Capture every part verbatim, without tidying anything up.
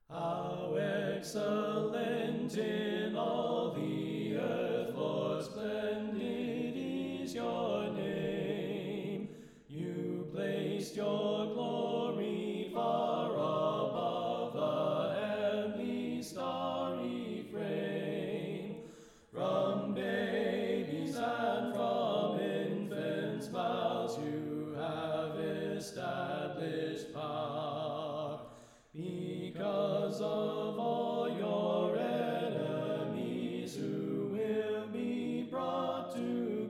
How excellent in all the earth, Lord, splendid is your name. You placed your glory far above the heavenly starry frame. From babies and from infants' mouths you have established power. Because of all your enemies who will be brought to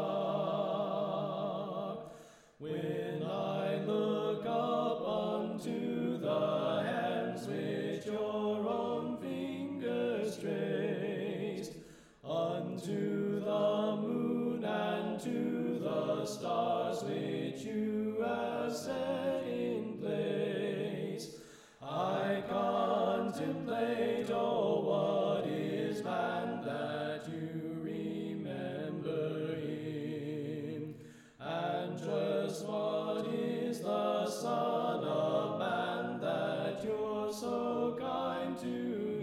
God. When I look up unto the hands which your own fingers traced, unto the moon and to the stars which you have set in place, I contemplate, oh, what is man that you remember him, and just what is the Son of Man that you're so kind to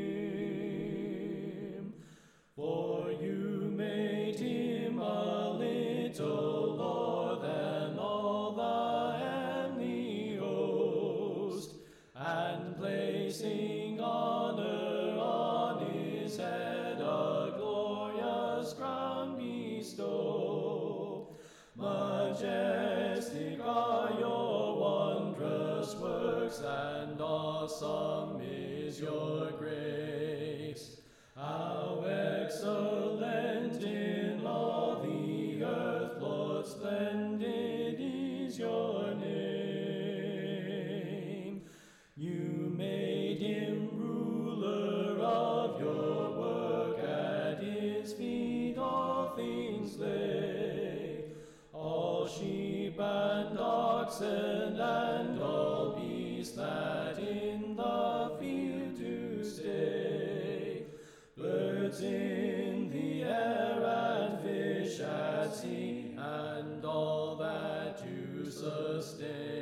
him. For you made him a little lower than all the heavenly host, and placing honor on his head a glorious crown bestow. Majestic are your wondrous works, and awesome is your grace. How excellent in all the earth, Lord, splendid is your name. You made him ruler of your work, at his feet all things lay, all sheep and oxen and all beasts that in the field do stay, birds in the air and fish at sea, and all that you sustain.